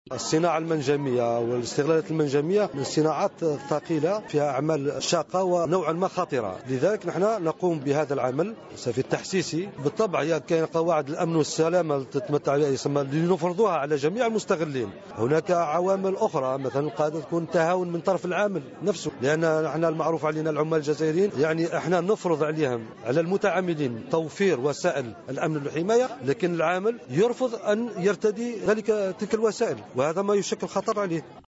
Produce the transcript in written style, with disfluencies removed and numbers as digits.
الصناعة المنجمية والاستغلالات المنجمية من الصناعات الثقيلة فيها أعمال شاقة ونوعا ما خطرة، لذلك نحن نقوم بهذا العمل في التحسيسي. بالطبع هي كاين قواعد الأمن والسلامة تتمتع يسمى لنفرضوها على جميع المستغلين. هناك عوامل أخرى مثلا قد تكون تهاون من طرف العامل نفسه، لأن نحن المعروف علينا العمال الجزائريين يعني احنا نفرض عليهم على المتعاملين توفير وسائل الأمن والحماية، لكن العامل يرفض أن يرتدي تلك الوسائل، وهذا ما يشكل خطر عليه.